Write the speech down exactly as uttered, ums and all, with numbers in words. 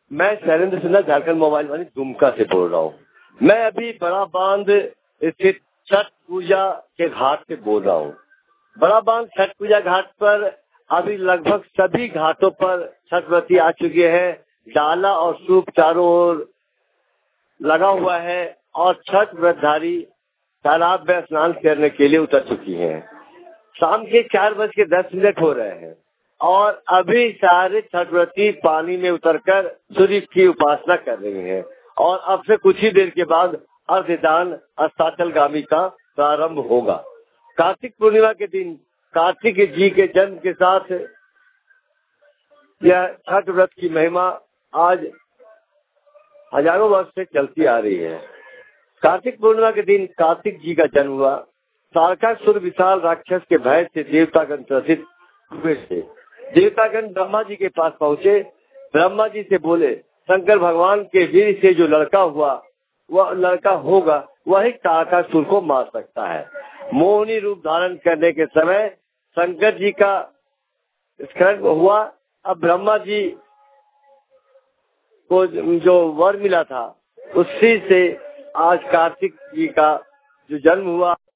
मैं शैलेंद्र सिन्हा झारखंड मोबाइल वाली दुमका से बोल रहा हूँ। मैं अभी बड़ा बांध स्थित छठ पूजा के घाट से बोल रहा हूँ। बड़ा बांध छठ पूजा घाट पर अभी लगभग सभी घाटों पर छठ व्रती आ चुके हैं। डाला और सूप चारों ओर लगा हुआ है और छठ व्रतधारी तालाब में स्नान करने के लिए उतर चुकी हैं। शाम के चार बज के दस मिनट हो रहे हैं और अभी सारे छठ व्रती पानी में उतरकर सूर्य की उपासना कर रही हैं और अब से कुछ ही देर के बाद अर्घदान अस्ताचलगामी का प्रारंभ होगा। कार्तिक पूर्णिमा के दिन कार्तिक जी के जन्म के साथ यह छठ व्रत की महिमा आज हजारों वर्ष से चलती आ रही है। कार्तिक पूर्णिमा के दिन कार्तिक जी का जन्म हुआ। तारकासुर विशाल राक्षस के भय से देवतागण त्रसित हुए थे। देवतागण ब्रह्मा जी के पास पहुँचे। ब्रह्मा जी से बोले, शंकर भगवान के वीर से जो लड़का हुआ वह लड़का होगा वही तारकासुर को मार सकता है। मोहिनी रूप धारण करने के समय शंकर जी का स्खलन हुआ। अब ब्रह्मा जी को जो वर मिला था उसी से आज कार्तिक जी का जो जन्म हुआ